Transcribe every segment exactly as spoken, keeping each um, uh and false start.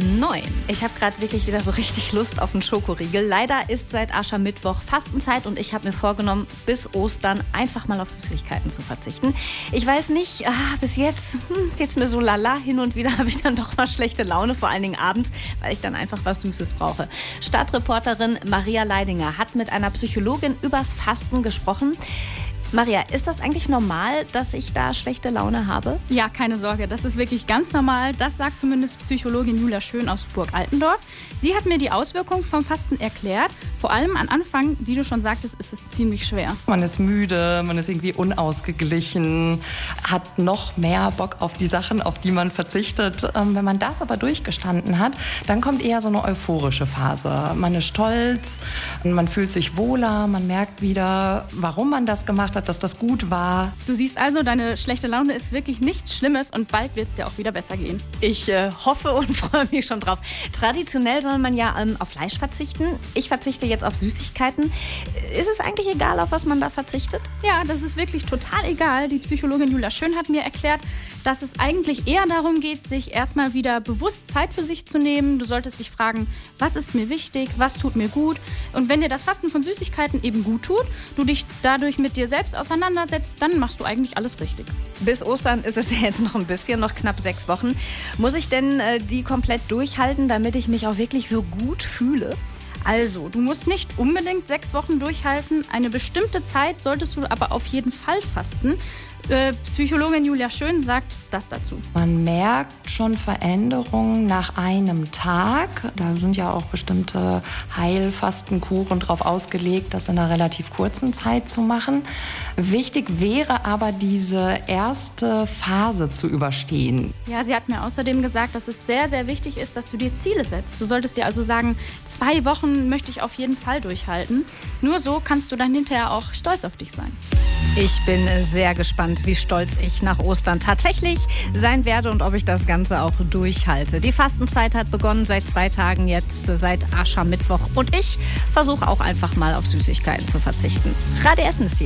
neun. Ich habe gerade wirklich wieder so richtig Lust auf einen Schokoriegel. Leider ist seit Aschermittwoch Fastenzeit und ich habe mir vorgenommen, bis Ostern einfach mal auf Süßigkeiten zu verzichten. Ich weiß nicht, ah, bis jetzt hm, geht's mir so lala. Hin und wieder habe ich dann doch mal schlechte Laune, vor allen Dingen abends, weil ich dann einfach was Süßes brauche. Stadtreporterin Maria Leidinger hat mit einer Psychologin übers Fasten gesprochen. Maria, ist das eigentlich normal, dass ich da schlechte Laune habe? Ja, keine Sorge, das ist wirklich ganz normal. Das sagt zumindest Psychologin Julia Schön aus Burg Altendorf. Sie hat mir die Auswirkungen vom Fasten erklärt. Vor allem am Anfang, wie du schon sagtest, ist es ziemlich schwer. Man ist müde, man ist irgendwie unausgeglichen, hat noch mehr Bock auf die Sachen, auf die man verzichtet. Ähm, wenn man das aber durchgestanden hat, dann kommt eher so eine euphorische Phase. Man ist stolz, man fühlt sich wohler, man merkt wieder, warum man das gemacht hat, dass das gut war. Du siehst also, deine schlechte Laune ist wirklich nichts Schlimmes und bald wird es dir auch wieder besser gehen. Ich äh, hoffe und freue mich schon drauf. Traditionell soll man ja ähm, auf Fleisch verzichten. Ich verzichte jetzt auf Süßigkeiten. Ist es eigentlich egal, auf was man da verzichtet? Ja, das ist wirklich total egal. Die Psychologin Julia Schön hat mir erklärt, dass es eigentlich eher darum geht, sich erstmal wieder bewusst Zeit für sich zu nehmen. Du solltest dich fragen, was ist mir wichtig, was tut mir gut? Und wenn dir das Fasten von Süßigkeiten eben gut tut, du dich dadurch mit dir selbst auseinandersetzt, dann machst du eigentlich alles richtig. Bis Ostern ist es ja jetzt noch ein bisschen, noch knapp sechs Wochen. Muss ich denn äh, die komplett durchhalten, damit ich mich auch wirklich so gut fühle? Also, du musst nicht unbedingt sechs Wochen durchhalten. Eine bestimmte Zeit solltest du aber auf jeden Fall fasten. Äh, Psychologin Julia Schön sagt das dazu. Man merkt schon Veränderungen nach einem Tag. Da sind ja auch bestimmte Heilfastenkuren drauf ausgelegt, das in einer relativ kurzen Zeit zu machen. Wichtig wäre aber, diese erste Phase zu überstehen. Ja, sie hat mir außerdem gesagt, dass es sehr, sehr wichtig ist, dass du dir Ziele setzt. Du solltest dir also sagen, zwei Wochen möchte ich auf jeden Fall durchhalten. Nur so kannst du dann hinterher auch stolz auf dich sein. Ich bin sehr gespannt, wie stolz ich nach Ostern tatsächlich sein werde und ob ich das Ganze auch durchhalte. Die Fastenzeit hat begonnen seit zwei Tagen jetzt, seit Aschermittwoch. Und ich versuche auch einfach mal auf Süßigkeiten zu verzichten. Radio Essen ist hier.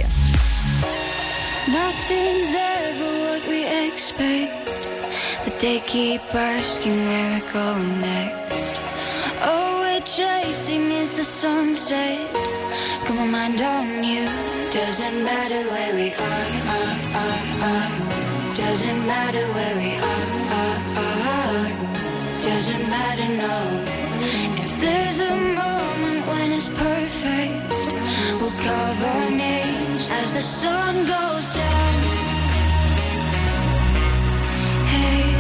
Nothing's ever what we expect, but they keep asking where we're going next. All we're chasing is the sunset. Got my mind on you. Doesn't matter where we are, are, are, are. Doesn't matter where we are, are, are. Doesn't matter, no. If there's a moment when it's perfect, we'll carve our names as the sun goes down. Hey.